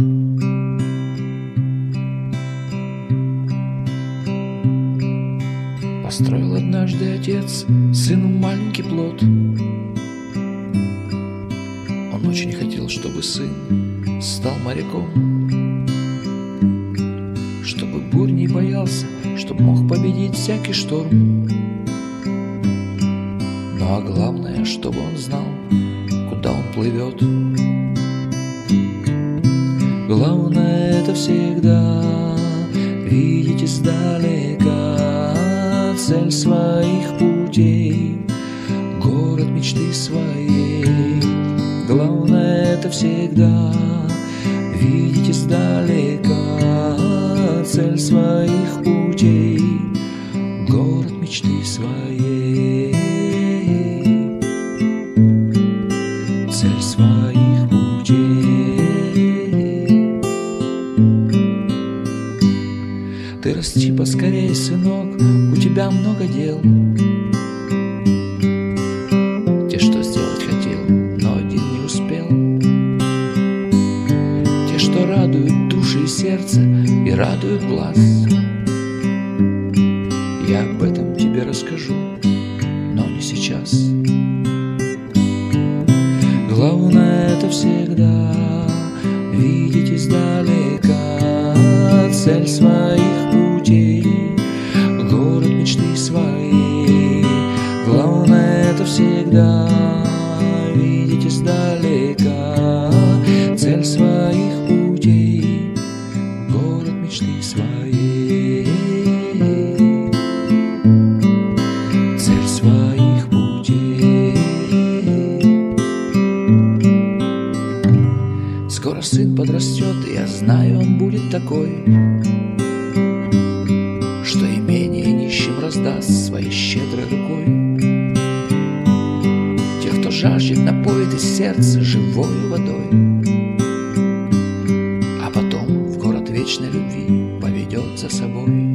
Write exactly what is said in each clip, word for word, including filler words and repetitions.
Построил однажды отец сыну маленький плот. Он очень хотел, чтобы сын стал моряком, чтобы бурь не боялся, чтобы мог победить всякий шторм. Ну а главное, чтобы он знал, куда он плывет. Главное это всегда видеть издалека цель своих путей, город мечты своей. Главное это всегда видеть издалека цель своих путей, город мечты своей. Цель своих путей. Ты расти поскорей, сынок, у тебя много дел. Те, что сделать хотел, но один не успел. Те, что радуют души и сердце и радуют глаз. Я об этом тебе расскажу, но не сейчас. Главное это всегда видеть издалека цель своих путей, город мечты своей. Главное это всегда видеть издалека цель своих путей, город мечты своей. Цель своих путей. Скоро сын подрастет, и я знаю, он будет такой, что имение нищим раздаст своей щедрой рукой. Тех, кто жаждет, напоит из сердца живою водой, а потом в город вечной любви поведет за собой.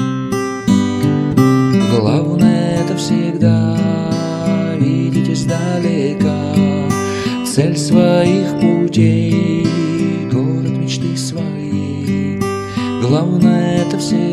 Главное это всегда видеть издалека цель своих путей, город мечты своей. Главное это всегда